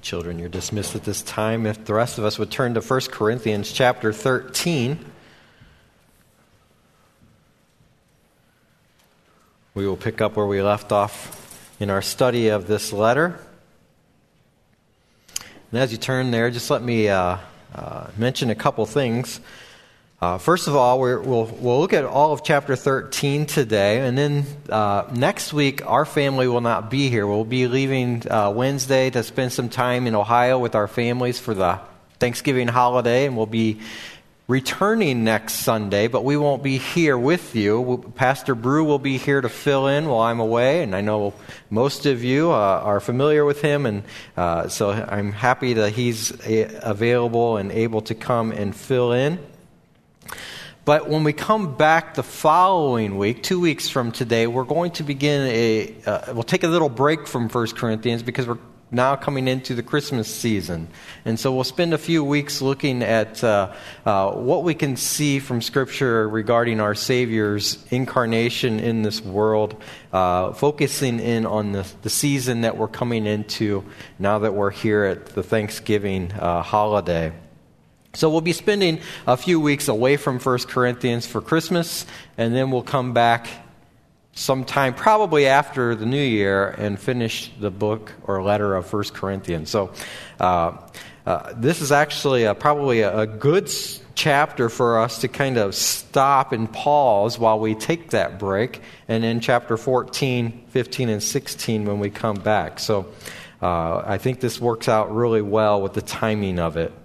Children, you're dismissed at this time. If the rest of us would turn to 1 Corinthians chapter 13, we will pick up where we left off in our study of this letter. And as you turn there, just let me mention a couple things. First of all, we'll look at all of chapter 13 today, and then next week our family will not be here. We'll be leaving Wednesday to spend some time in Ohio with our families for the Thanksgiving holiday, and we'll be returning next Sunday, but we won't be here with you. Pastor Brew will be here to fill in while I'm away, and I know most of you are familiar with him, and so I'm happy that he's available and able to come and fill in. But when we come back the following week, 2 weeks from today, we're going to begin we'll take a little break from 1 Corinthians because we're now coming into the Christmas season. And so we'll spend a few weeks looking at what we can see from Scripture regarding our Savior's incarnation in this world, focusing in on the season that we're coming into now that we're here at the Thanksgiving holiday. So we'll be spending a few weeks away from 1 Corinthians for Christmas, and then we'll come back sometime probably after the new year and finish the book or letter of 1 Corinthians. So this is actually probably a good chapter for us to kind of stop and pause while we take that break, and in chapter 14, 15, and 16 when we come back. So I think this works out really well with the timing of it.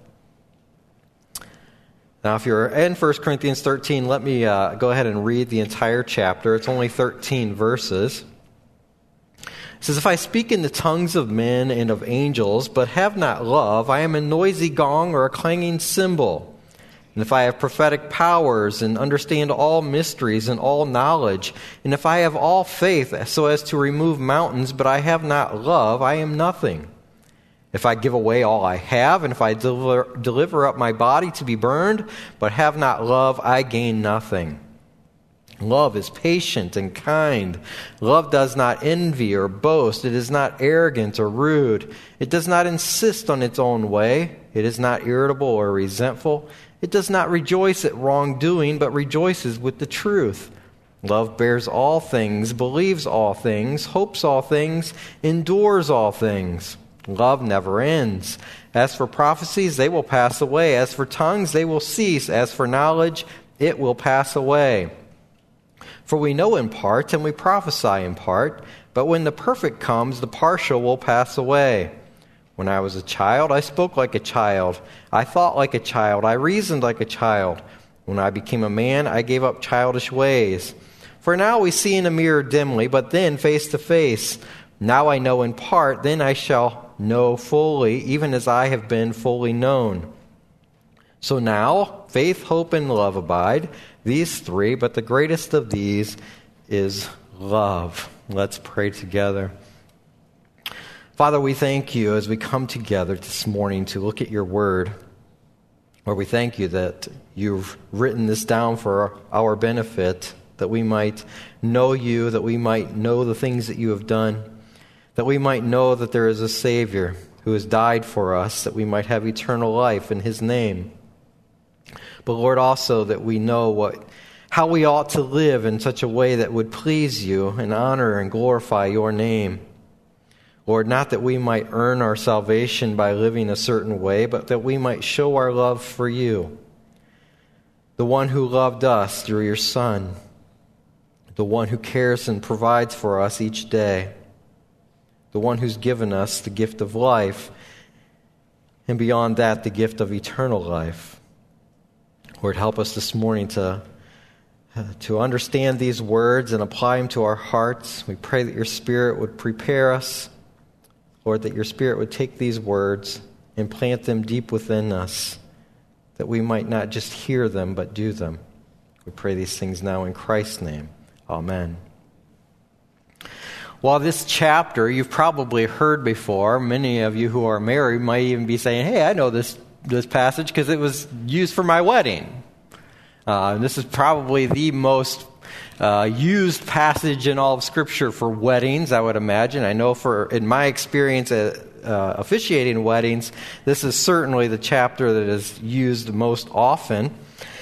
Now, if you're in 1 Corinthians 13, let me go ahead and read the entire chapter. It's only 13 verses. It says, "If I speak in the tongues of men and of angels, but have not love, I am a noisy gong or a clanging cymbal. And if I have prophetic powers and understand all mysteries and all knowledge, and if I have all faith so as to remove mountains, but I have not love, I am nothing. If I give away all I have, and if I deliver up my body to be burned, but have not love, I gain nothing. Love is patient and kind. Love does not envy or boast. It is not arrogant or rude. It does not insist on its own way. It is not irritable or resentful. It does not rejoice at wrongdoing, but rejoices with the truth. Love bears all things, believes all things, hopes all things, endures all things. Love never ends. As for prophecies, they will pass away. As for tongues, they will cease. As for knowledge, it will pass away. For we know in part, and we prophesy in part, but when the perfect comes, the partial will pass away. When I was a child, I spoke like a child. I thought like a child. I reasoned like a child. When I became a man, I gave up childish ways. For now we see in a mirror dimly, but then face to face. Now I know in part, then I shall know fully, even as I have been fully known. So now, faith, hope, and love abide, these three, but the greatest of these is love." Let's pray together. Father, we thank you as we come together this morning to look at your word. Lord, we thank you that you've written this down for our benefit, that we might know you, that we might know the things that you have done, that we might know that there is a Savior who has died for us, that we might have eternal life in his name. But Lord, also that we know how we ought to live in such a way that would please you and honor and glorify your name. Lord, not that we might earn our salvation by living a certain way, but that we might show our love for you, the one who loved us through your Son, the one who cares and provides for us each day, the one who's given us the gift of life, and beyond that, the gift of eternal life. Lord, help us this morning to understand these words and apply them to our hearts. We pray that your Spirit would prepare us. Lord, that your Spirit would take these words and plant them deep within us, that we might not just hear them, but do them. We pray these things now in Christ's name. Amen. Well, this chapter you've probably heard before. Many of you who are married might even be saying, "Hey, I know this passage because it was used for my wedding." This is probably the most used passage in all of Scripture for weddings, I would imagine. I know in my experience officiating weddings, this is certainly the chapter that is used most often.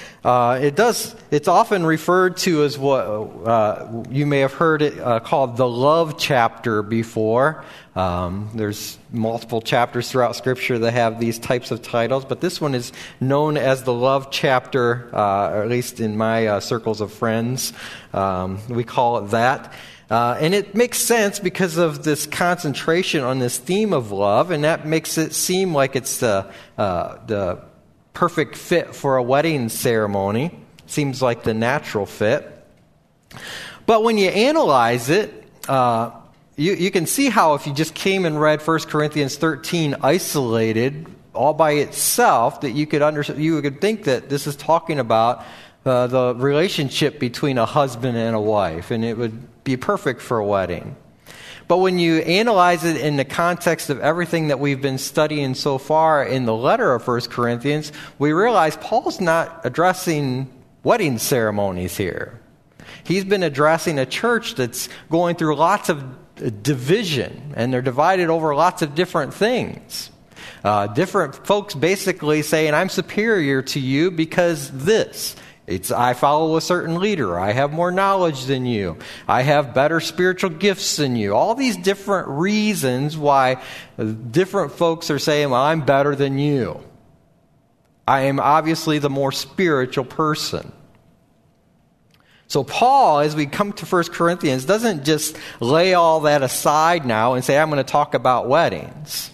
It's often referred to as what you may have heard it called the love chapter before. There's multiple chapters throughout Scripture that have these types of titles, but this one is known as the love chapter, or at least in my circles of friends. We call it that. And it makes sense because of this concentration on this theme of love, and that makes it seem like it's the perfect fit for a wedding ceremony. Seems like the natural fit. But when you analyze it, you can see how if you just came and read 1 Corinthians 13 isolated, all by itself, that you could think that this is talking about the relationship between a husband and a wife, and it would be perfect for a wedding. But when you analyze it in the context of everything that we've been studying so far in the letter of 1 Corinthians, we realize Paul's not addressing wedding ceremonies here. He's been addressing a church that's going through lots of division, and they're divided over lots of different things. Different folks basically saying, I'm superior to you because this. I follow a certain leader. I have more knowledge than you. I have better spiritual gifts than you. All these different reasons why different folks are saying, well, I'm better than you. I am obviously the more spiritual person. So Paul, as we come to 1 Corinthians, doesn't just lay all that aside now and say, I'm going to talk about weddings.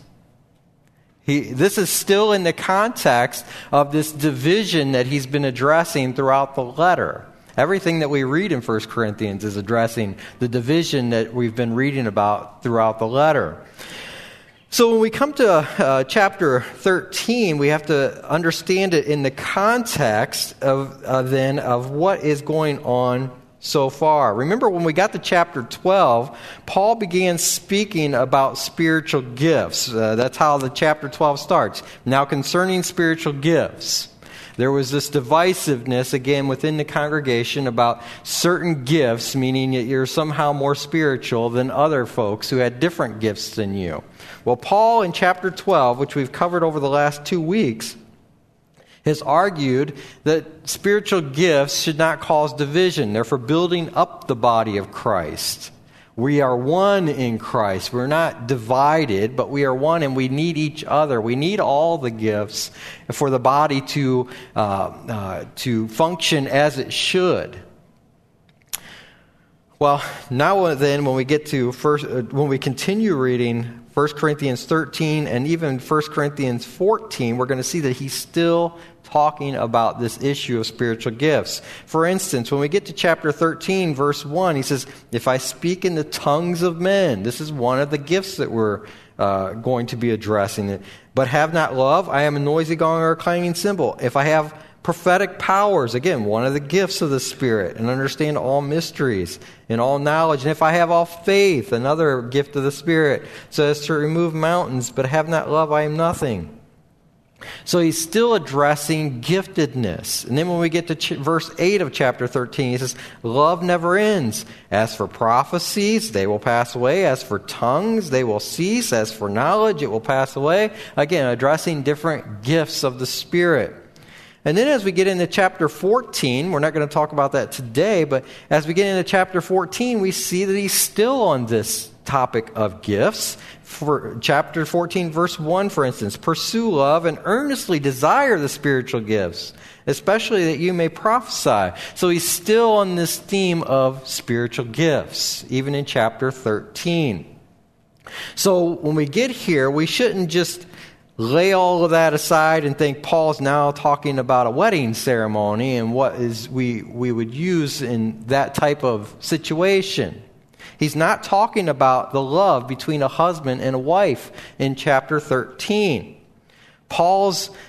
This is still in the context of this division that he's been addressing throughout the letter. Everything that we read in 1 Corinthians is addressing the division that we've been reading about throughout the letter. So when we come to chapter 13, we have to understand it in the context of what is going on so far. Remember, when we got to chapter 12, Paul began speaking about spiritual gifts. That's how the chapter 12 starts. Now, concerning spiritual gifts, there was this divisiveness, again, within the congregation about certain gifts, meaning that you're somehow more spiritual than other folks who had different gifts than you. Well, Paul, in chapter 12, which we've covered over the last 2 weeks, has argued that spiritual gifts should not cause division. They're for building up the body of Christ. We are one in Christ. We're not divided, but we are one, and we need each other. We need all the gifts for the body to function as it should. Well, now then, when we get to when we continue reading 1 Corinthians 13 and even 1 Corinthians 14, we're going to see that he's still talking about this issue of spiritual gifts. For instance, when we get to chapter 13, verse 1, he says, if I speak in the tongues of men, this is one of the gifts that we're going to be addressing. But have not love, I am a noisy gong or a clanging cymbal. If I have prophetic powers, again, one of the gifts of the Spirit, and understand all mysteries and all knowledge. And if I have all faith, another gift of the Spirit, so as to remove mountains, but have not love, I am nothing. So he's still addressing giftedness. And then when we get to verse 8 of chapter 13, he says, love never ends. As for prophecies, they will pass away. As for tongues, they will cease. As for knowledge, it will pass away. Again, addressing different gifts of the Spirit. And then as we get into chapter 14, we're not going to talk about that today, but as we get into chapter 14, we see that he's still on this topic of gifts. For chapter 14, verse 1, for instance, pursue love and earnestly desire the spiritual gifts, especially that you may prophesy. So he's still on this theme of spiritual gifts, even in chapter 13. So when we get here, we shouldn't just lay all of that aside and think Paul's now talking about a wedding ceremony and what is we would use in that type of situation. He's not talking about the love between a husband and a wife in chapter 13. Paul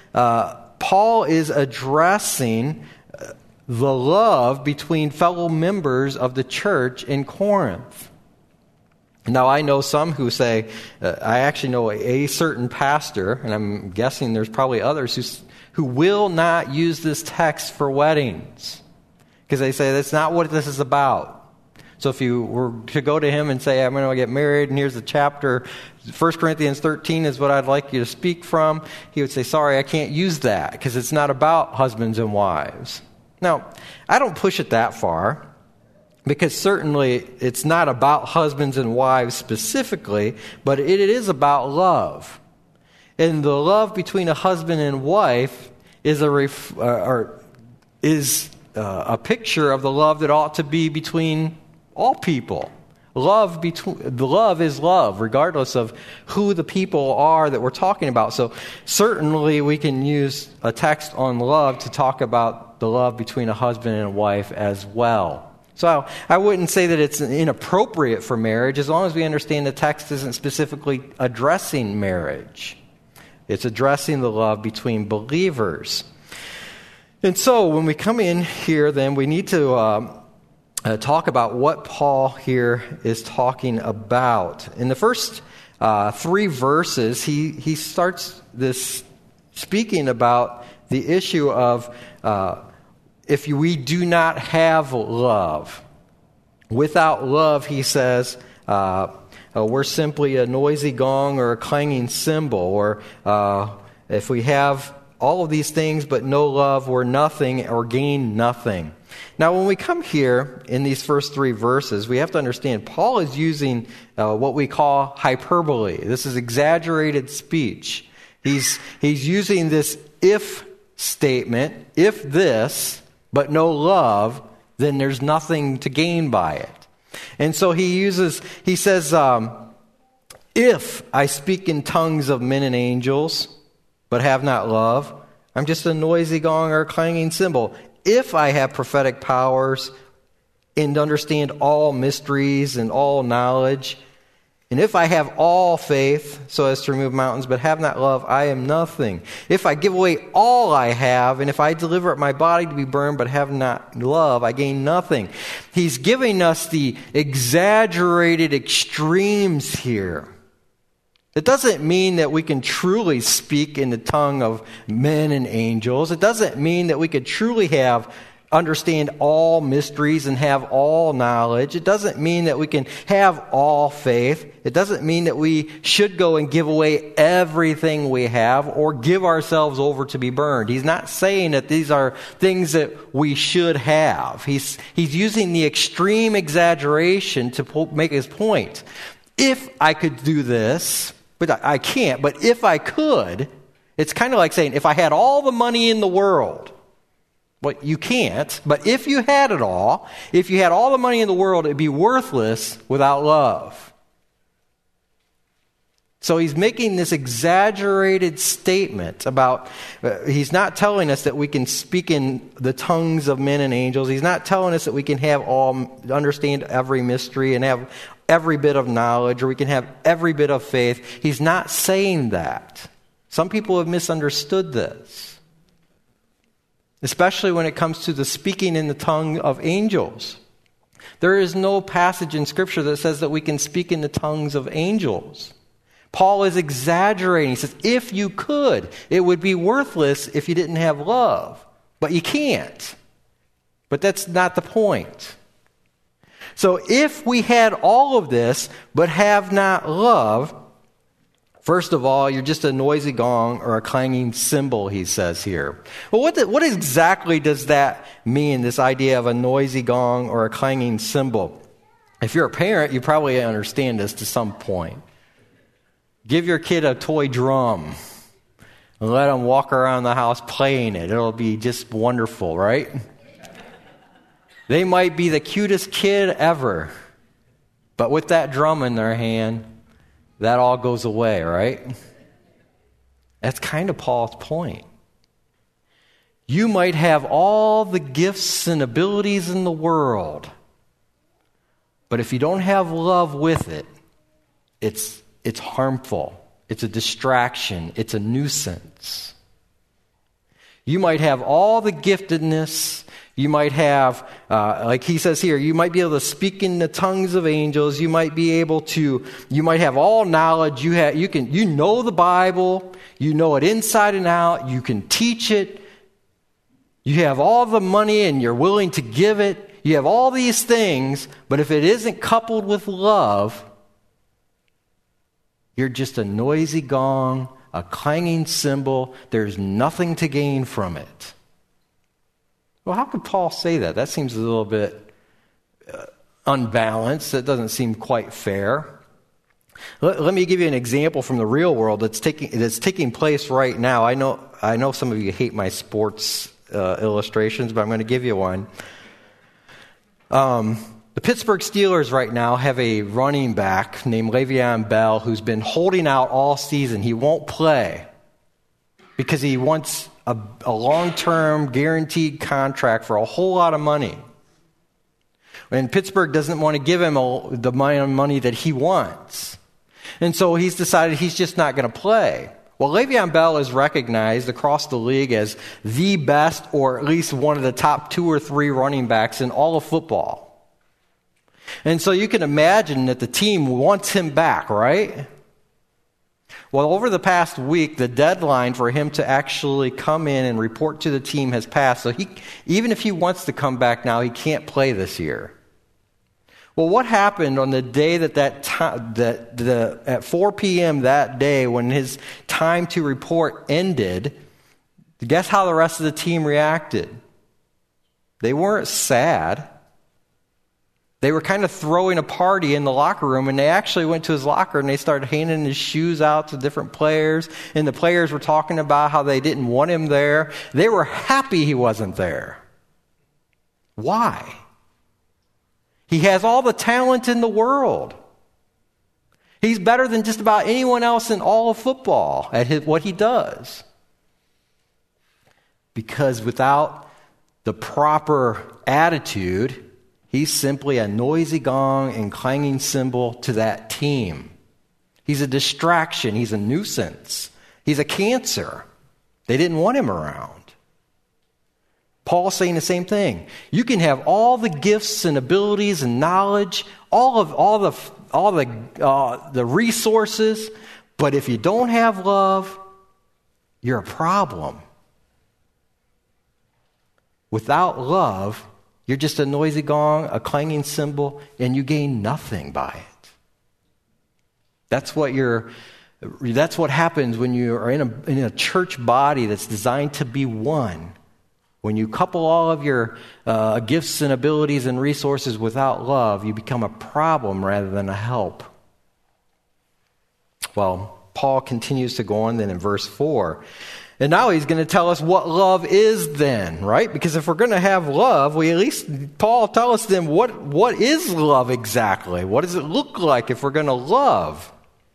is addressing the love between fellow members of the church in Corinth. Now, I know some who say, I actually know a certain pastor, and I'm guessing there's probably others who will not use this text for weddings because they say that's not what this is about. So if you were to go to him and say, I'm going to get married, and here's the chapter, 1 Corinthians 13 is what I'd like you to speak from, he would say, sorry, I can't use that, because it's not about husbands and wives. Now, I don't push it that far, because certainly it's not about husbands and wives specifically, but it is about love. And the love between a husband and wife is a picture of the love that ought to be between all people. The love is love, regardless of who the people are that we're talking about. So certainly we can use a text on love to talk about the love between a husband and a wife as well. So I wouldn't say that it's inappropriate for marriage, as long as we understand the text isn't specifically addressing marriage. It's addressing the love between believers. And so when we come in here, then we need to talk about what Paul here is talking about. In the first 3 verses, he starts this speaking about the issue of if we do not have love. Without love, he says, we're simply a noisy gong or a clanging cymbal. Or if we have all of these things but no love, we're nothing or gain nothing. Now, when we come here in these first 3 verses, we have to understand Paul is using what we call hyperbole. This is exaggerated speech. He's using this if statement, if this, but no love, then there's nothing to gain by it. And so he says, if I speak in tongues of men and angels, but have not love, I'm just a noisy gong or a clanging cymbal. If I have prophetic powers and understand all mysteries and all knowledge, and if I have all faith so as to remove mountains, but have not love, I am nothing. If I give away all I have, and if I deliver up my body to be burned, but have not love, I gain nothing. He's giving us the exaggerated extremes here. It doesn't mean that we can truly speak in the tongue of men and angels. It doesn't mean that we could truly understand all mysteries and have all knowledge. It doesn't mean that we can have all faith. It doesn't mean that we should go and give away everything we have or give ourselves over to be burned. He's not saying that these are things that we should have. He's using the extreme exaggeration to make his point. If I could do this, but I can't, but if I could, it's kind of like saying, if I had all the money in the world, well, you can't, but if you had it all, if you had all the money in the world, it'd be worthless without love. So he's making this exaggerated statement about, he's not telling us that we can speak in the tongues of men and angels. He's not telling us that we can understand every mystery and have every bit of knowledge, or we can have every bit of faith. He's not saying that. Some people have misunderstood this, especially when it comes to the speaking in the tongue of angels. There is no passage in Scripture that says that we can speak in the tongues of angels. Paul is exaggerating. He says, if you could, it would be worthless if you didn't have love. But you can't. But that's not the point. So if we had all of this, but have not love, first of all, you're just a noisy gong or a clanging cymbal, he says here. Well, what exactly does that mean, this idea of a noisy gong or a clanging cymbal? If you're a parent, you probably understand this to some point. Give your kid a toy drum and let them walk around the house playing it. It'll be just wonderful, right? They might be the cutest kid ever, but with that drum in their hand, that all goes away, right? That's kind of Paul's point. You might have all the gifts and abilities in the world, but if you don't have love with it, it's harmful. It's a distraction. It's a nuisance. You might have all the giftedness. You might have, like he says here, you might be able to speak in the tongues of angels. You might have all knowledge. You know the Bible. You know it inside and out. You can teach it. You have all the money and you're willing to give it. You have all these things, but if it isn't coupled with love, you're just a noisy gong, a clanging cymbal. There's nothing to gain from it. Well, how could Paul say that? That seems a little bit unbalanced. That doesn't seem quite fair. Let me give you an example from the real world that's taking place right now. I know some of you hate my sports illustrations, but I'm going to give you one. The Pittsburgh Steelers right now have a running back named Le'Veon Bell who's been holding out all season. He won't play because he wants a long-term guaranteed contract for a whole lot of money. And Pittsburgh doesn't want to give him the money that he wants. And so he's decided he's just not going to play. Well, Le'Veon Bell is recognized across the league as the best, or at least one of the top 2 or 3 running backs in all of football. And so you can imagine that the team wants him back, right? Well, over the past week, the deadline for him to actually come in and report to the team has passed. So even if he wants to come back now, he can't play this year. Well, what happened on the day at 4 p.m. that day when his time to report ended? Guess how the rest of the team reacted? They weren't sad. They were kind of throwing a party in the locker room, and they actually went to his locker and they started handing his shoes out to different players, and the players were talking about how they didn't want him there. They were happy he wasn't there. Why? He has all the talent in the world. He's better than just about anyone else in all of football at what he does. Because without the proper attitude, he's simply a noisy gong and clanging cymbal to that team. He's a distraction. He's a nuisance. He's a cancer. They didn't want him around. Paul's saying the same thing. You can have all the gifts and abilities and knowledge, all the resources, but if you don't have love, you're a problem. Without love, you're just a noisy gong, a clanging cymbal, and you gain nothing by it. That's what happens when you are in a church body that's designed to be one. When you couple all of your gifts and abilities and resources without love, you become a problem rather than a help. Well, Paul continues to go on then in verse 4. And now he's going to tell us what love is then, right? Because if we're going to have love, Paul tell us then what is love exactly? What does it look like if we're going to love?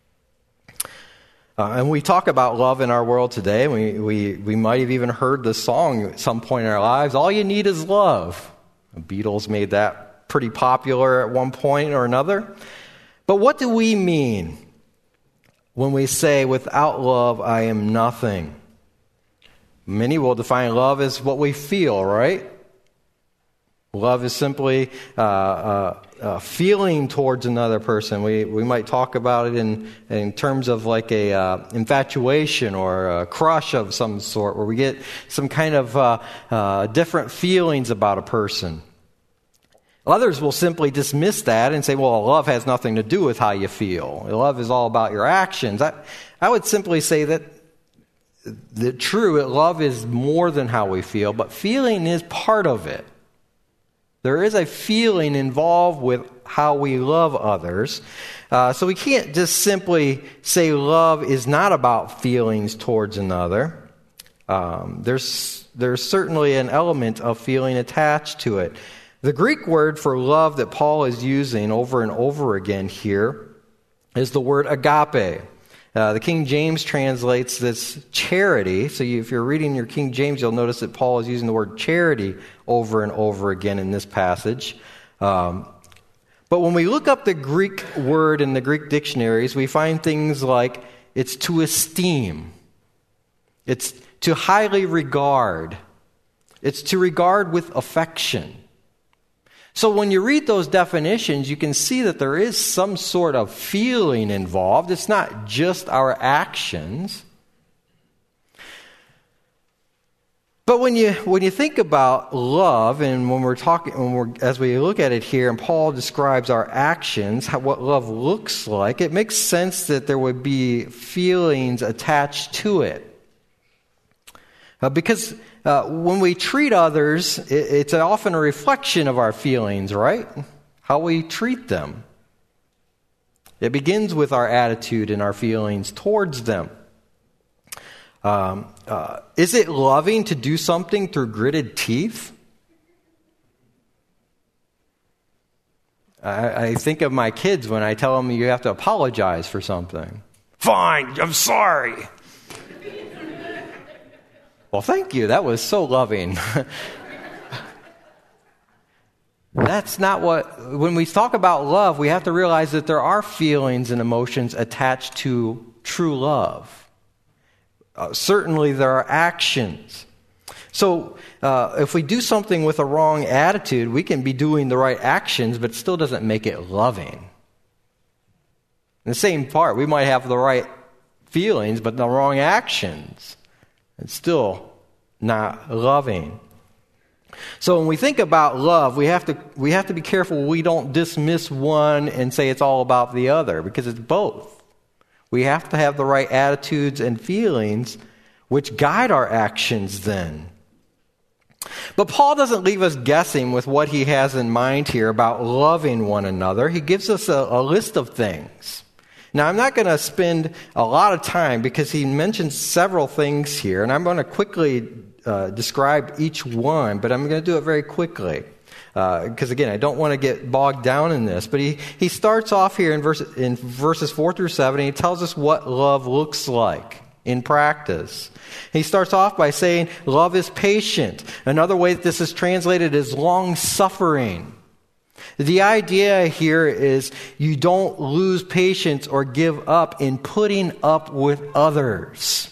And we talk about love in our world today. We might have even heard the song at some point in our lives, "All You Need Is Love." The Beatles made that pretty popular at one point or another. But what do we mean when we say, "Without love, I am nothing"? Many will define love as what we feel, right? Love is simply feeling towards another person. We might talk about it in terms of like a infatuation or a crush of some sort, where we get some kind of different feelings about a person. Others will simply dismiss that and say, well, love has nothing to do with how you feel. Love is all about your actions. I would simply say that love is more than how we feel, but feeling is part of it. There is a feeling involved with how we love others. So we can't just simply say love is not about feelings towards another. There's certainly an element of feeling attached to it. The Greek word for love that Paul is using over and over again here is the word agape. The King James translates this charity. So if you're reading your King James, you'll notice that Paul is using the word charity over and over again in this passage. But when we look up the Greek word in the Greek dictionaries, we find things like it's to esteem. It's to highly regard. It's to regard with affection. So when you read those definitions, you can see that there is some sort of feeling involved. It's not just our actions. But when you think about love, and as we look at it here, and Paul describes our actions, what love looks like, it makes sense that there would be feelings attached to it. Because when we treat others, it's often a reflection of our feelings, right? How we treat them. It begins with our attitude and our feelings towards them. Is it loving to do something through gritted teeth? I think of my kids when I tell them you have to apologize for something. Fine, I'm sorry. Well, thank you. That was so loving. That's not when we talk about love, we have to realize that there are feelings and emotions attached to true love. Certainly there are actions. So if we do something with a wrong attitude, we can be doing the right actions, but it still doesn't make it loving. In the same part, we might have the right feelings, but the wrong actions. It's still not loving. So when we think about love, we have to be careful we don't dismiss one and say it's all about the other, because it's both. We have to have the right attitudes and feelings which guide our actions then. But Paul doesn't leave us guessing with what he has in mind here about loving one another. He gives us a list of things. Now, I'm not going to spend a lot of time because he mentions several things here, and I'm going to quickly describe each one, but I'm going to do it very quickly. Because again, I don't want to get bogged down in this. But he starts off here in verses 4 through 7, and he tells us what love looks like in practice. He starts off by saying love is patient. Another way that this is translated is long-suffering. The idea here is you don't lose patience or give up in putting up with others.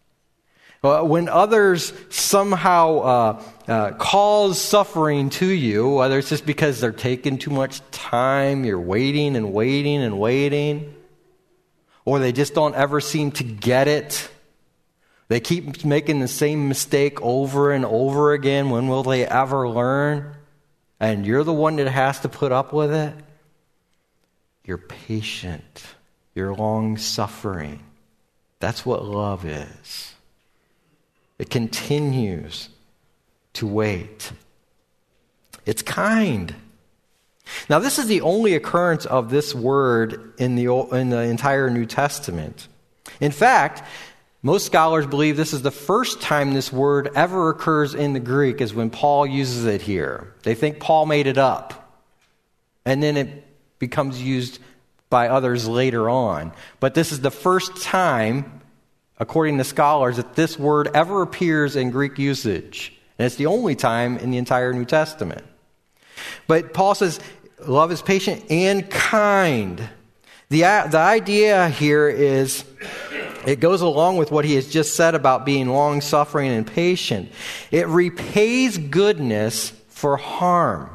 When others somehow cause suffering to you, whether it's just because they're taking too much time, you're waiting and waiting and waiting, or they just don't ever seem to get it, they keep making the same mistake over and over again, when will they ever learn? And you're the one that has to put up with it. You're patient. You're long-suffering. That's what love is. It continues to wait. It's kind. Now, this is the only occurrence of this word in the entire New Testament. In fact, most scholars believe this is the first time this word ever occurs in the Greek is when Paul uses it here. They think Paul made it up, and then it becomes used by others later on. But this is the first time, according to scholars, that this word ever appears in Greek usage. And it's the only time in the entire New Testament. But Paul says, love is patient and kind. The idea here is, it goes along with what he has just said about being long-suffering and patient. It repays goodness for harm.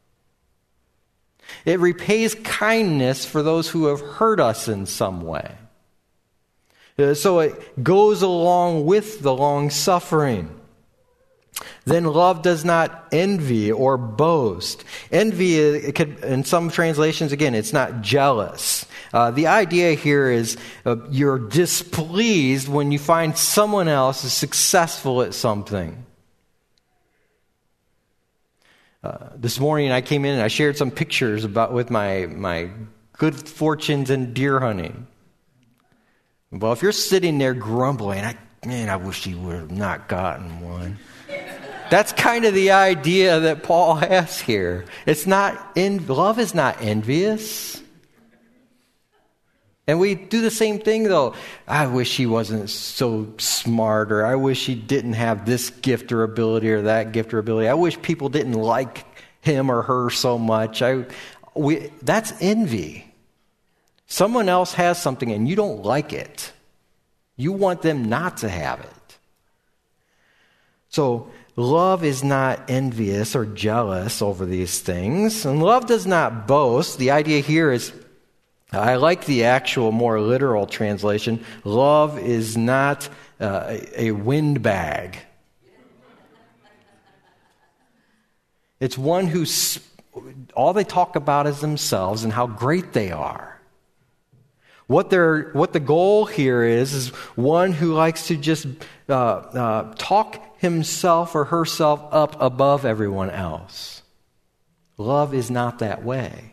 It repays kindness for those who have hurt us in some way. So it goes along with the long-suffering. Then love does not envy or boast. Envy, in some translations, again, it's not jealous. The idea here is you're displeased when you find someone else is successful at something. This morning I came in and I shared some pictures with my good fortunes in deer hunting. Well, if you're sitting there grumbling, I wish you would have not gotten one. That's kind of the idea that Paul has here. Love is not envious. And we do the same thing, though. I wish he wasn't so smart, or I wish he didn't have this gift or ability or that gift or ability. I wish people didn't like him or her so much. That's envy. Someone else has something and you don't like it. You want them not to have it. So, love is not envious or jealous over these things. And love does not boast. The idea here is, I like the actual more literal translation. Love is not a windbag. It's one who all they talk about is themselves and how great they are. What the goal here is one who likes to just talk himself or herself up above everyone else. Love is not that way.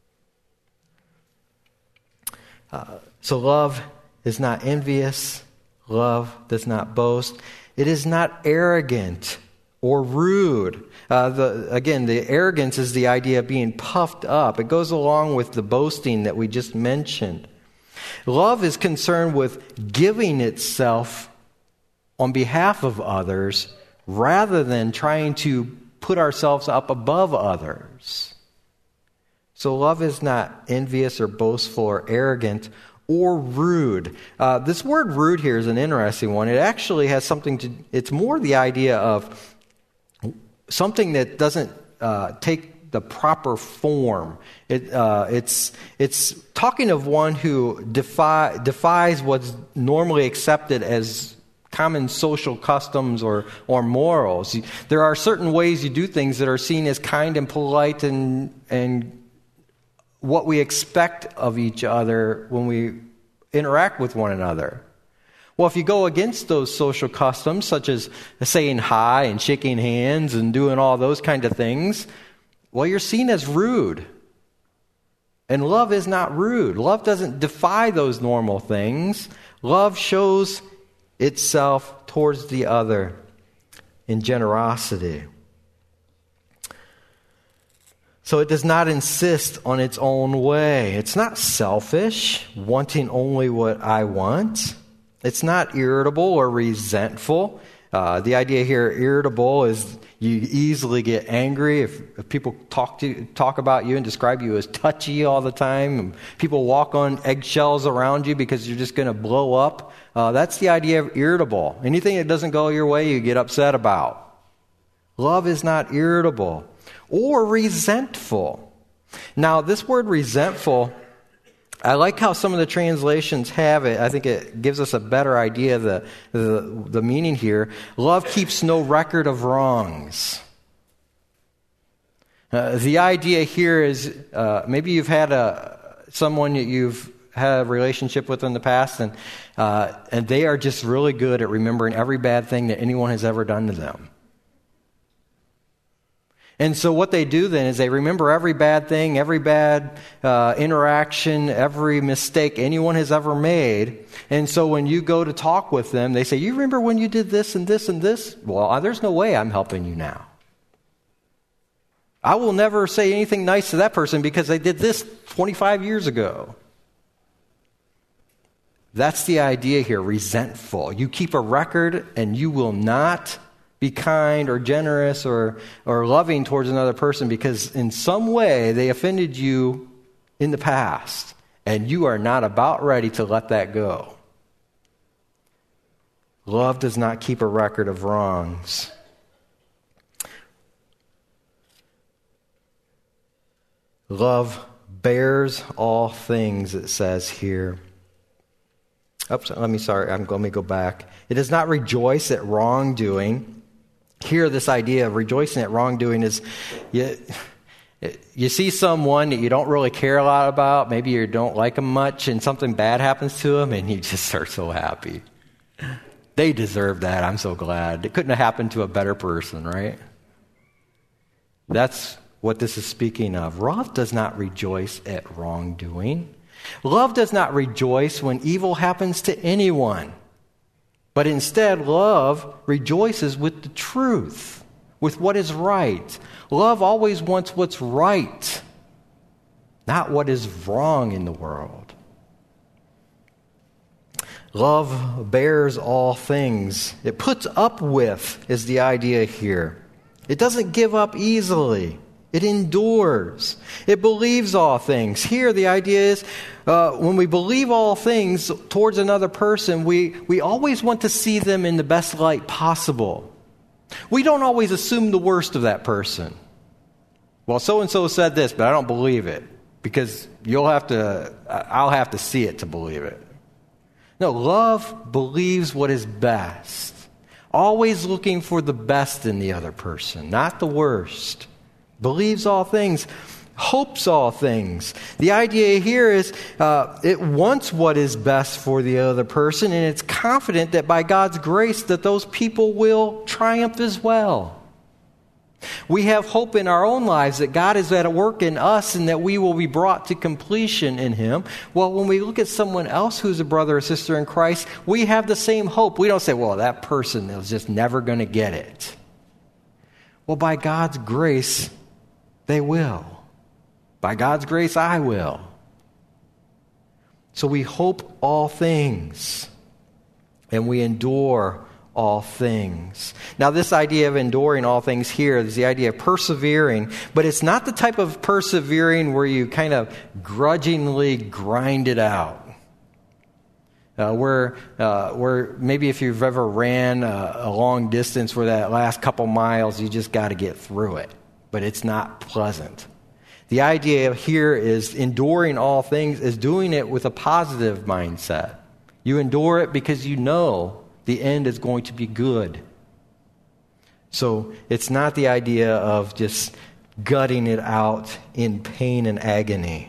So love is not envious. Love does not boast. It is not arrogant or rude. The arrogance is the idea of being puffed up. It goes along with the boasting that we just mentioned. Love is concerned with giving itself on behalf of others rather than trying to put ourselves up above others. So love is not envious or boastful or arrogant or rude. This word rude here is an interesting one. It actually has it's more the idea of something that doesn't take the proper form. It's talking of one who defies what's normally accepted as common social customs or morals. There are certain ways you do things that are seen as kind and polite and what we expect of each other when we interact with one another. Well, if you go against those social customs, such as saying hi and shaking hands and doing all those kind of things, well, you're seen as rude. And love is not rude. Love doesn't defy those normal things. Love shows itself towards the other in generosity. So it does not insist on its own way. It's not selfish, wanting only what I want. It's not irritable or resentful. The idea here, irritable, is you easily get angry if people talk about you and describe you as touchy all the time. And people walk on eggshells around you because you're just going to blow up. That's the idea of irritable. Anything that doesn't go your way, you get upset about. Love is not irritable or resentful. Now, this word resentful, I like how some of the translations have it. I think it gives us a better idea of the meaning here. Love keeps no record of wrongs. The idea here is maybe you've had someone that you've had a relationship with in the past, and they are just really good at remembering every bad thing that anyone has ever done to them. And so what they do then is they remember every bad thing, every bad interaction, every mistake anyone has ever made. And so when you go to talk with them, they say, you remember when you did this and this and this? Well, there's no way I'm helping you now. I will never say anything nice to that person because they did this 25 years ago. That's the idea here, resentful. You keep a record and you will not be kind or generous or loving towards another person because in some way they offended you in the past and you are not about ready to let that go. Love does not keep a record of wrongs. Love bears all things, it says here. Let me go back. It does not rejoice at wrongdoing. Here, this idea of rejoicing at wrongdoing is you see someone that you don't really care a lot about, maybe you don't like them much, and something bad happens to them, and you just are so happy. They deserve that. I'm so glad. It couldn't have happened to a better person, right? That's what this is speaking of. Love does not rejoice at wrongdoing. Love does not rejoice when evil happens to anyone. But instead, love rejoices with the truth, with what is right. Love always wants what's right, not what is wrong in the world. Love bears all things. It puts up with is the idea here. It doesn't give up easily. It endures. It believes all things. Here, the idea is when we believe all things towards another person, we always want to see them in the best light possible. We don't always assume the worst of that person. Well, so-and-so said this, but I don't believe it because I'll have to see it to believe it. No, love believes what is best. Always looking for the best in the other person, not the worst. believes all things, hopes all things. The idea here is it wants what is best for the other person, and it's confident that by God's grace that those people will triumph as well. We have hope in our own lives that God is at work in us and that we will be brought to completion in Him. Well, when we look at someone else who's a brother or sister in Christ, we have the same hope. We don't say, well, that person is just never going to get it. Well, by God's grace, they will. By God's grace, I will. So we hope all things, and we endure all things. Now, this idea of enduring all things here is the idea of persevering, but it's not the type of persevering where you kind of grudgingly grind it out. Where maybe if you've ever ran a long distance where that last couple miles, you just got to get through it, but it's not pleasant. The idea here is enduring all things is doing it with a positive mindset. You endure it because you know the end is going to be good. So it's not the idea of just gutting it out in pain and agony.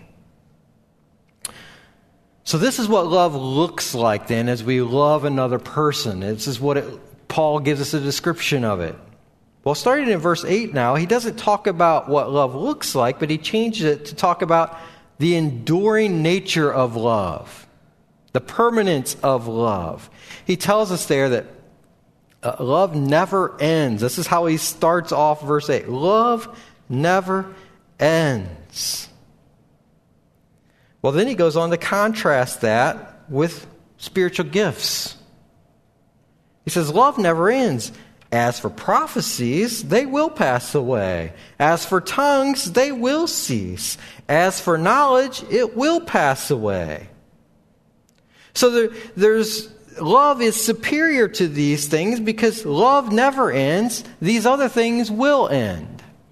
So this is what love looks like then as we love another person. This is what Paul gives us a description of it. Well, starting in verse 8 now, he doesn't talk about what love looks like, but he changes it to talk about the enduring nature of love, the permanence of love. He tells us there that love never ends. This is how he starts off verse 8. Love never ends. Well, then he goes on to contrast that with spiritual gifts. He says, love never ends. As for prophecies, they will pass away. As for tongues, they will cease. As for knowledge, it will pass away. So there's love is superior to these things because love never ends. These other things will end.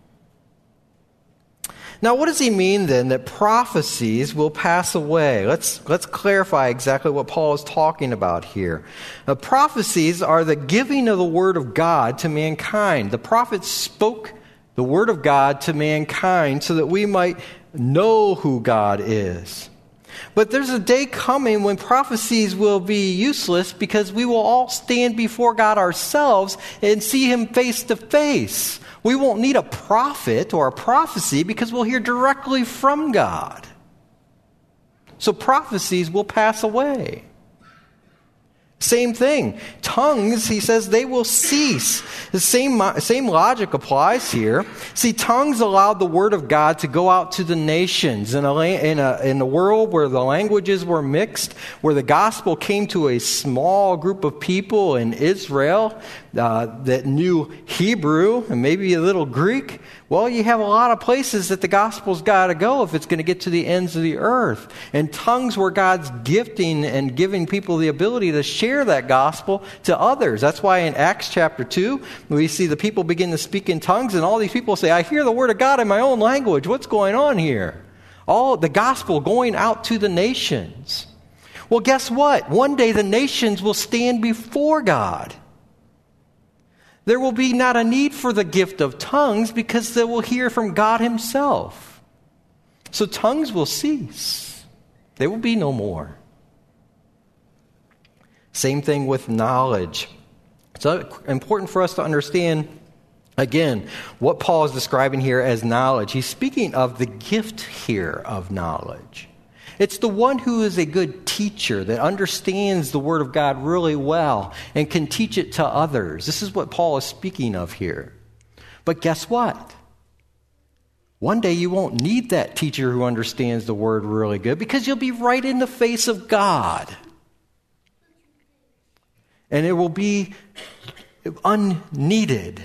Now, what does he mean then that prophecies will pass away? Let's clarify exactly what Paul is talking about here. Prophecies are the giving of the word of God to mankind. The prophets spoke the word of God to mankind so that we might know who God is. But there's a day coming when prophecies will be useless because we will all stand before God ourselves and see Him face to face. We won't need a prophet or a prophecy because we'll hear directly from God. So prophecies will pass away. Same thing. Tongues, he says, they will cease. The same logic applies here. See, tongues allowed the word of God to go out to the nations in a world where the languages were mixed, where the gospel came to a small group of people in Israel that knew Hebrew and maybe a little Greek. Well, you have a lot of places that the gospel's got to go if it's going to get to the ends of the earth. And tongues were God's gifting and giving people the ability to share that gospel to others. That's why in Acts chapter 2, we see the people begin to speak in tongues, and all these people say, I hear the word of God in my own language. What's going on here? All the gospel going out to the nations. Well, guess what? One day the nations will stand before God. There will be not a need for the gift of tongues because they will hear from God Himself. So tongues will cease. They will be no more. Same thing with knowledge. It's important for us to understand, again, what Paul is describing here as knowledge. He's speaking of the gift here of knowledge. It's the one who is a good teacher that understands the Word of God really well and can teach it to others. This is what Paul is speaking of here. But guess what? One day you won't need that teacher who understands the Word really good because you'll be right in the face of God. And it will be unneeded.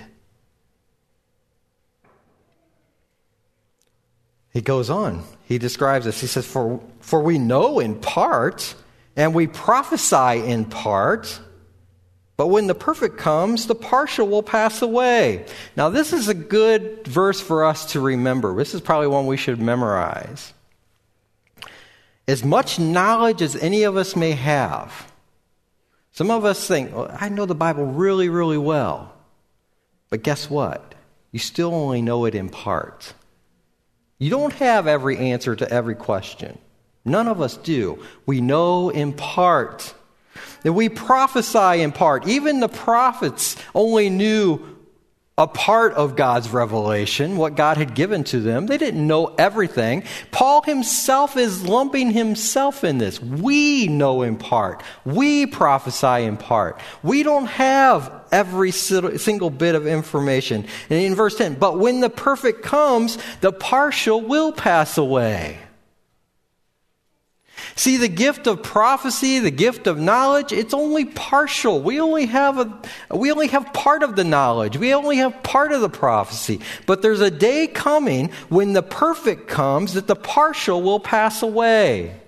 He goes on. He describes this. He says, For we know in part, and we prophesy in part, but when the perfect comes, the partial will pass away. Now, this is a good verse for us to remember. This is probably one we should memorize. As much knowledge as any of us may have, some of us think, well, I know the Bible really, really well. But guess what? you still only know it in part. You don't have every answer to every question. None of us do. We know in part. And we prophesy in part. Even the prophets only knew a part of God's revelation, what God had given to them. They didn't know everything. Paul himself is lumping himself in this. We know in part. We prophesy in part. We don't have every single bit of information. And in verse 10, but when the perfect comes, the partial will pass away. See, the gift of prophecy, the gift of knowledge, it's only partial. We only have part of the knowledge. We only have part of the prophecy. But there's a day coming when the perfect comes that the partial will pass away.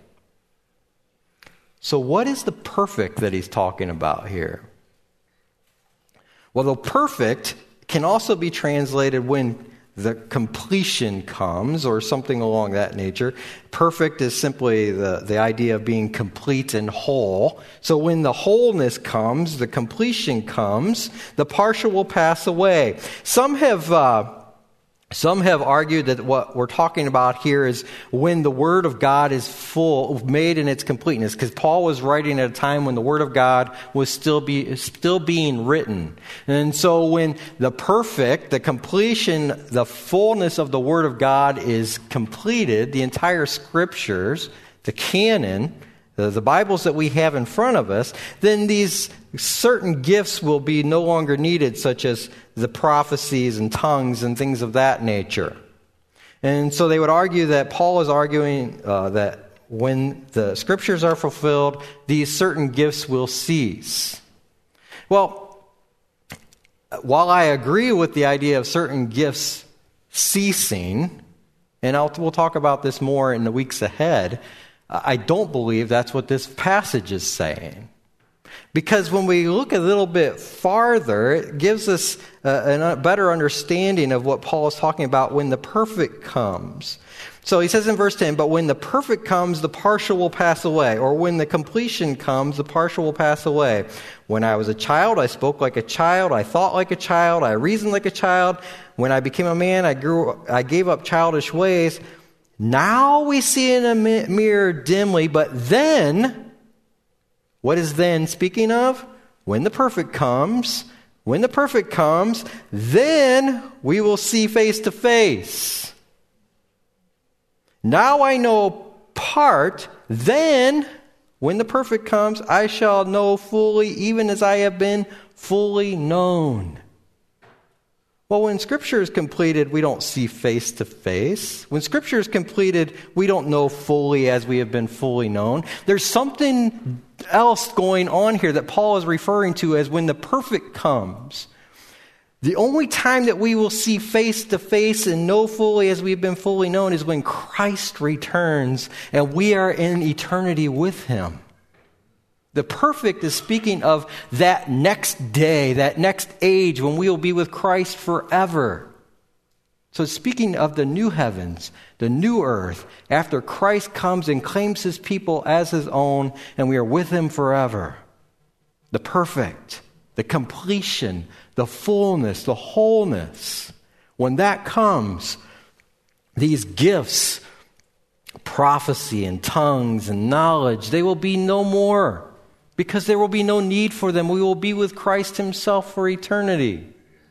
So what is the perfect that he's talking about here? Well, the perfect can also be translated when the completion comes, or something along that nature. Perfect is simply the idea of being complete and whole. So when the wholeness comes, the completion comes, the partial will pass away. Some have argued that what we're talking about here is when the Word of God is full, made in its completeness, because Paul was writing at a time when the Word of God was still being written. And so when the perfect, the completion, the fullness of the Word of God is completed, the entire Scriptures, the canon, the Bibles that we have in front of us, then these certain gifts will be no longer needed, such as the prophecies and tongues and things of that nature. And so they would argue that Paul is arguing that when the Scriptures are fulfilled, these certain gifts will cease. Well, while I agree with the idea of certain gifts ceasing, and we'll talk about this more in the weeks ahead, I don't believe that's what this passage is saying. Because when we look a little bit farther, it gives us a better understanding of what Paul is talking about when the perfect comes. So he says in verse 10, but when the perfect comes, the partial will pass away. Or when the completion comes, the partial will pass away. When I was a child, I spoke like a child. I thought like a child. I reasoned like a child. When I became a man, I gave up childish ways. Now we see in a mirror dimly, but then, what is then speaking of? When the perfect comes, then we will see face to face. Now I know part, then, when the perfect comes, I shall know fully, even as I have been fully known. Well, when Scripture is completed, we don't see face to face. When Scripture is completed, we don't know fully as we have been fully known. There's something else going on here that Paul is referring to as when the perfect comes. The only time that we will see face to face and know fully as we've been fully known is when Christ returns and we are in eternity with Him. The perfect is speaking of that next day, that next age when we will be with Christ forever. So speaking of the new heavens, the new earth, after Christ comes and claims His people as His own and we are with Him forever. The perfect, the completion, the fullness, the wholeness. When that comes, these gifts, prophecy and tongues and knowledge, they will be no more. Because there will be no need for them. We will be with Christ Himself for eternity.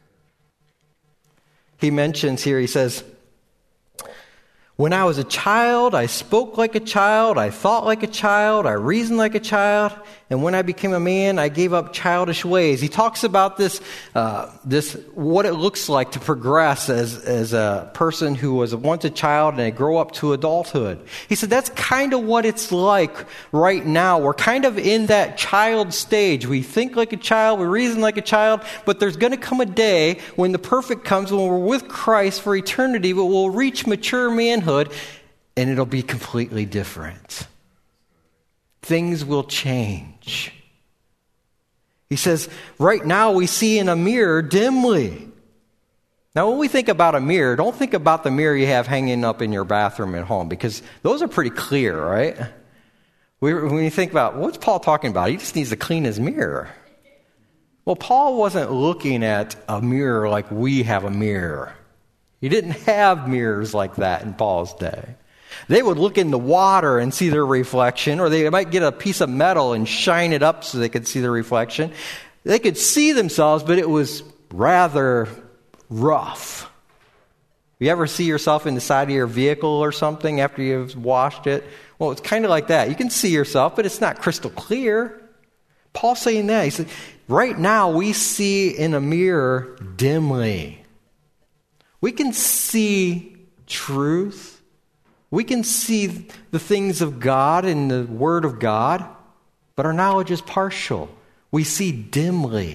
He mentions here, he says, when I was a child, I spoke like a child, I thought like a child, I reasoned like a child, and when I became a man, I gave up childish ways. He talks about this what it looks like to progress as a person who was once a child and they grow up to adulthood. He said that's kind of what it's like right now. We're kind of in that child stage. We think like a child, we reason like a child, but there's going to come a day when the perfect comes, when we're with Christ for eternity, but we'll reach mature manhood, and it'll be completely different. Things will change. He says, right now we see in a mirror dimly. Now, when we think about a mirror, don't think about the mirror you have hanging up in your bathroom at home, because those are pretty clear, right? When you think about, what's Paul talking about? He just needs to clean his mirror. Well, Paul wasn't looking at a mirror like we have a mirror. He didn't have mirrors like that in Paul's day. They would look in the water and see their reflection, or they might get a piece of metal and shine it up so they could see the reflection. They could see themselves, but it was rather rough. You ever see yourself in the side of your vehicle or something after you've washed it? Well, it's kind of like that. You can see yourself, but it's not crystal clear. Paul's saying that. He said, right now we see in a mirror dimly. We can see truth. We can see the things of God and the Word of God, but our knowledge is partial. We see dimly.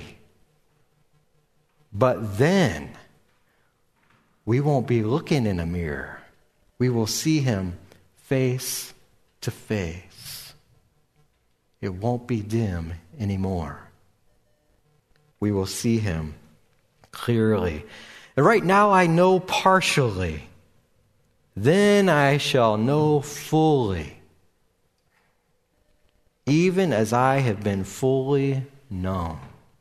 But then, we won't be looking in a mirror. We will see Him face to face. It won't be dim anymore. We will see Him clearly. And right now I know partially. Then I shall know fully, even as I have been fully known.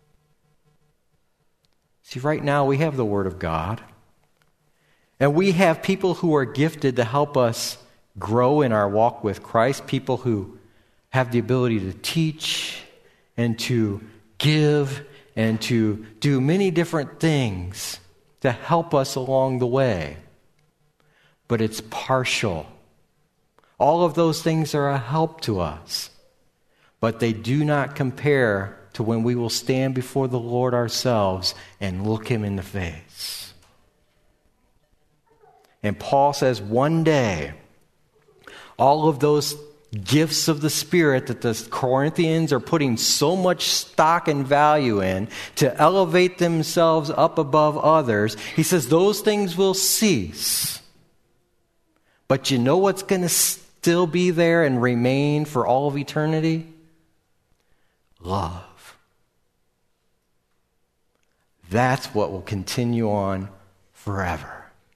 See, right now we have the Word of God. And we have people who are gifted to help us grow in our walk with Christ, people who have the ability to teach and to give and to do many different things to help us along the way. But it's partial. All of those things are a help to us, but they do not compare to when we will stand before the Lord ourselves and look Him in the face. And Paul says one day, all of those gifts of the Spirit that the Corinthians are putting so much stock and value in to elevate themselves up above others, he says those things will cease. But you know what's going to still be there and remain for all of eternity? Love. That's what will continue on forever.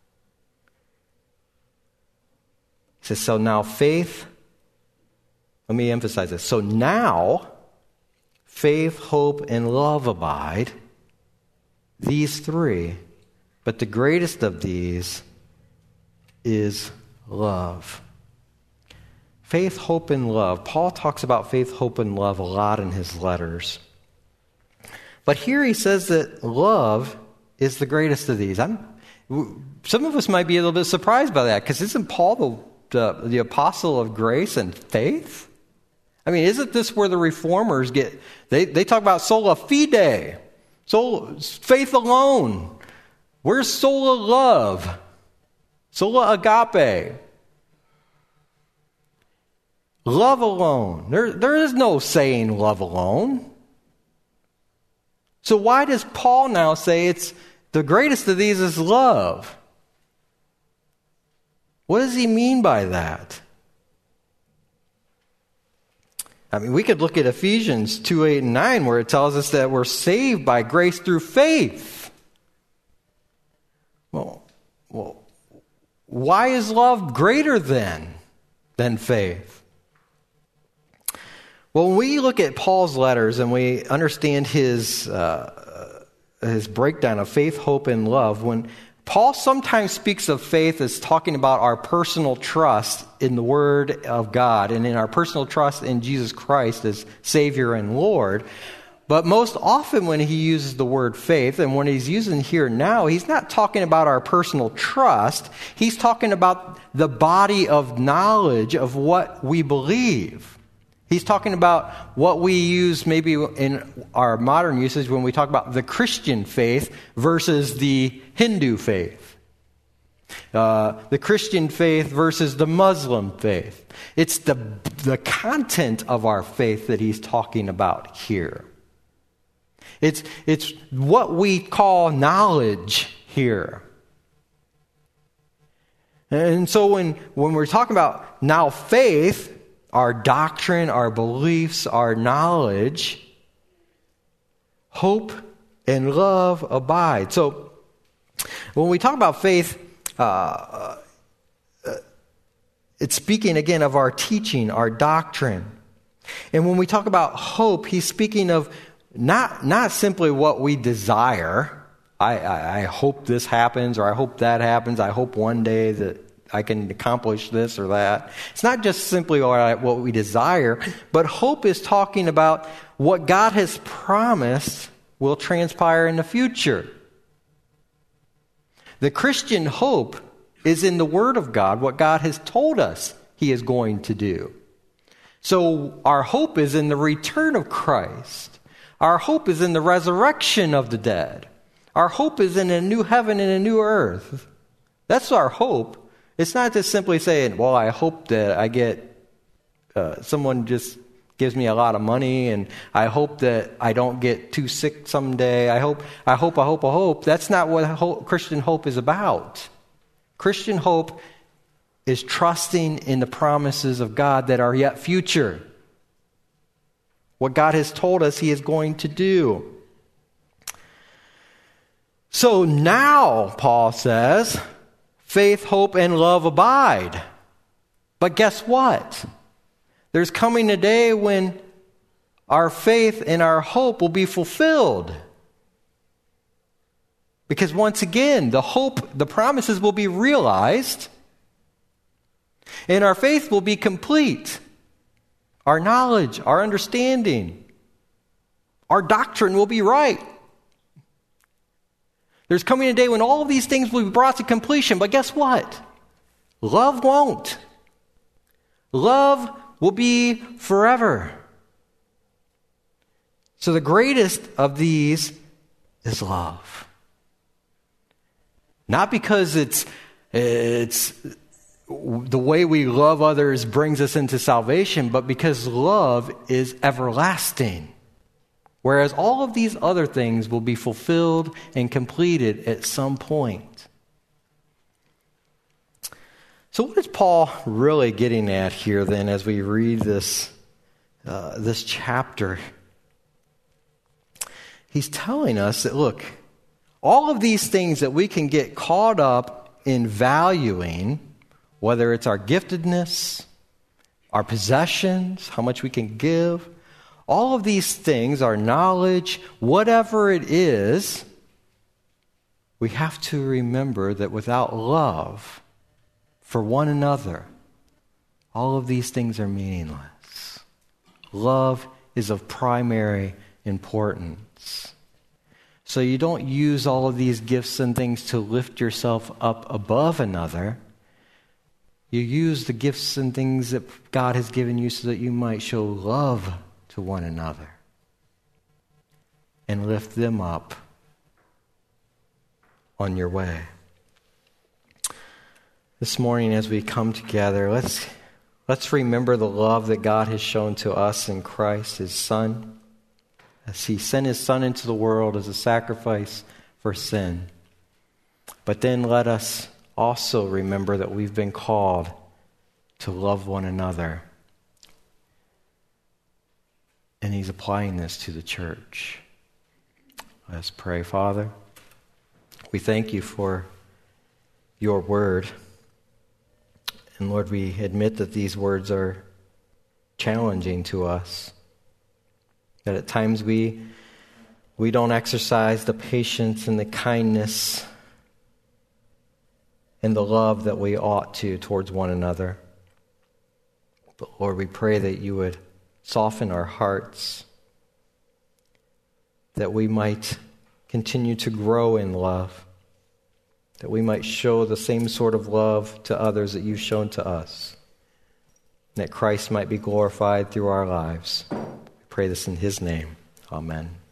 He says, so now faith, let me emphasize this. So now, faith, hope, and love abide, these three, but the greatest of these is love. Faith, hope, and love. Paul talks about faith, hope, and love a lot in his letters. But here he says that love is the greatest of these. Some of us might be a little bit surprised by that, because isn't Paul the apostle of grace and faith? I mean, isn't this where the reformers get, they talk about sola fide, faith alone. Where's sola love? Sola agape. Love alone. There is no saying love alone. So why does Paul now say it's the greatest of these is love? What does he mean by that? I mean, we could look at Ephesians 2, 8, and 9, where it tells us that we're saved by grace through faith. Well, why is love greater than faith? Well, when we look at Paul's letters and we understand his breakdown of faith, hope, and love, when Paul sometimes speaks of faith as talking about our personal trust in the Word of God and in our personal trust in Jesus Christ as Savior and Lord. But most often when he uses the word faith, and when he's using here now, he's not talking about our personal trust. He's talking about the body of knowledge of what we believe. He's talking about what we use maybe in our modern usage when we talk about the Christian faith versus the Hindu faith. The Christian faith versus the Muslim faith. It's the content of our faith that he's talking about here. It's what we call knowledge here. And so when we're talking about now faith, our doctrine, our beliefs, our knowledge, hope and love abide. So when we talk about faith, it's speaking again of our teaching, our doctrine. And when we talk about hope, he's speaking of not simply what we desire. I hope this happens, or I hope that happens. I hope one day that I can accomplish this or that. It's not just simply what we desire, but hope is talking about what God has promised will transpire in the future. The Christian hope is in the Word of God, what God has told us He is going to do. So our hope is in the return of Christ. Our hope is in the resurrection of the dead. Our hope is in a new heaven and a new earth. That's our hope. It's not just simply saying, well, I hope that I get, someone just gives me a lot of money, and I hope that I don't get too sick someday. I hope. That's not what Christian hope is about. Christian hope is trusting in the promises of God that are yet future. What God has told us He is going to do. So now, Paul says, faith, hope, and love abide. But guess what? There's coming a day when our faith and our hope will be fulfilled. Because once again, the promises will be realized, and our faith will be complete. Our knowledge, our understanding, our doctrine will be right. There's coming a day when all of these things will be brought to completion, but guess what? Love won't. Love will be forever. So the greatest of these is love. Not because it's the way we love others brings us into salvation, but because love is everlasting. Whereas all of these other things will be fulfilled and completed at some point. So what is Paul really getting at here then as we read this chapter? He's telling us that, look, all of these things that we can get caught up in valuing, whether it's our giftedness, our possessions, how much we can give, all of these things, our knowledge, whatever it is, we have to remember that without love for one another, all of these things are meaningless. Love is of primary importance. So you don't use all of these gifts and things to lift yourself up above another. You use the gifts and things that God has given you so that you might show love to one another and lift them up on your way. This morning as we come together, let's remember the love that God has shown to us in Christ, His Son, as He sent His Son into the world as a sacrifice for sin. But then let us also remember that we've been called to love one another. And He's applying this to the church. Let's pray. Father, we thank You for Your word. And Lord, we admit that these words are challenging to us. That at times we don't exercise the patience and the kindness and the love that we ought to towards one another. But Lord, we pray that You would soften our hearts, that we might continue to grow in love, that we might show the same sort of love to others that You've shown to us, that Christ might be glorified through our lives. We pray this in His name. Amen.